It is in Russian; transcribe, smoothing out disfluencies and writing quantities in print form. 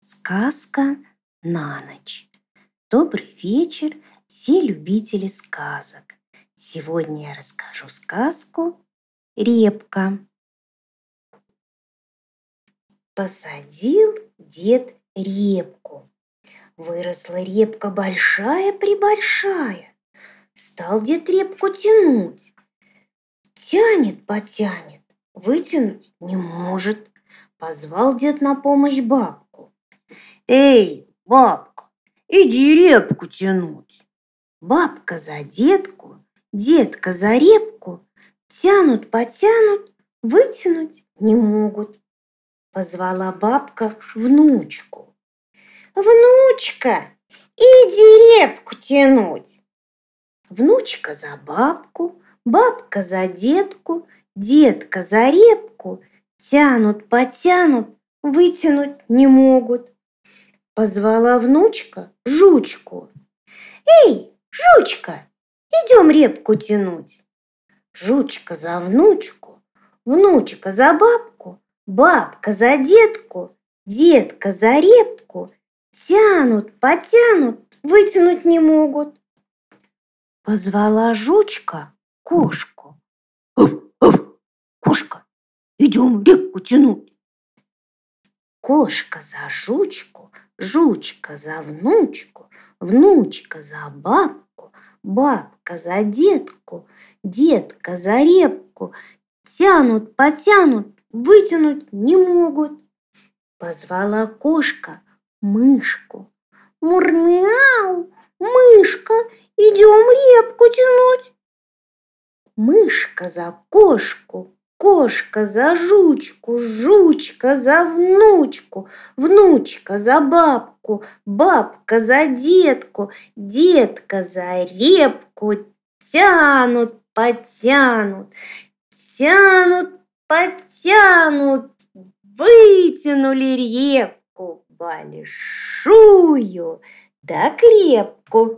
Сказка на ночь. Добрый вечер, все любители сказок. Сегодня я расскажу сказку «Репка». Посадил дед репку. Выросла репка большая-пребольшая. Стал дед репку тянуть. Тянет, потянет, вытянуть не может. Позвал дед на помощь бабку. «Эй, бабка, иди репку тянуть!» Бабка за детку, детка за репку. Тянут, потянут, вытянуть не могут. Позвала бабка внучку. «Внучка, иди репку тянуть!» Внучка за бабку, бабка за детку, детка за репку. Тянут, потянут, вытянуть не могут. Позвала внучка жучку. «Эй, жучка, идем репку тянуть!» Жучка за внучку, внучка за бабку, бабка за детку, детка за репку. Тянут, потянут, вытянуть не могут. Позвала жучка кошку. «Кошка, идем репку тянуть!» Кошка за жучку, жучка за внучку, внучка за бабку, бабка за детку, детка за репку. Тянут, потянут, вытянуть не могут. Позвала кошка мышку. «Мур-мяу, мышка, идем репку тянуть!» Мышка за кошку, кошка за жучку, жучка за внучку, внучка за бабку, бабка за детку, детка за репку. Тянут, потянут, тянут, потянут, вытянули репку большую да крепкую.